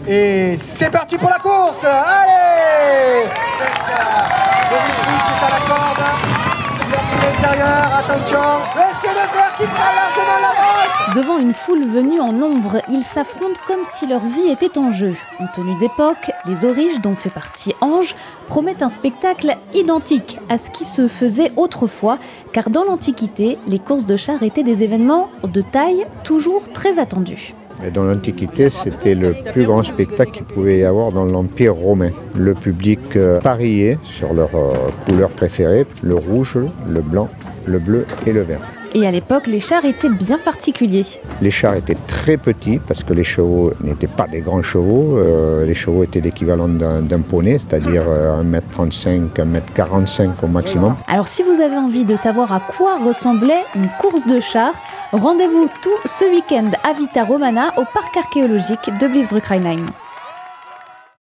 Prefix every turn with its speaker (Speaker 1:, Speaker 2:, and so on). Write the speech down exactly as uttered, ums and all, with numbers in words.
Speaker 1: Et c'est parti pour la course. Allez, le riche riche qui est à la corde. L'intérieur, attention, l'essai de fer qui prend largement l'avance.
Speaker 2: Devant une foule venue en nombre, ils s'affrontent comme si leur vie était en jeu. En tenue d'époque, les Auriges, dont fait partie Ange, promettent un spectacle identique à ce qui se faisait autrefois, car dans l'Antiquité, les courses de chars étaient des événements de taille toujours très attendus.
Speaker 3: Mais dans l'Antiquité, c'était le plus grand spectacle qu'il pouvait y avoir dans l'Empire romain. Le public euh, pariait sur leurs euh, couleurs préférées, le rouge, le blanc, le bleu et le vert.
Speaker 2: Et à l'époque, les chars étaient bien particuliers.
Speaker 3: Les chars étaient très petits parce que les chevaux n'étaient pas des grands chevaux. Euh, les chevaux étaient l'équivalent d'un, d'un poney, c'est-à-dire euh, un mètre trente-cinq, un mètre quarante-cinq au maximum.
Speaker 2: Alors si vous avez envie de savoir à quoi ressemblait une course de chars, rendez-vous tout ce week-end à Vita Romana au parc archéologique de Bliesbrück-Rheinheim.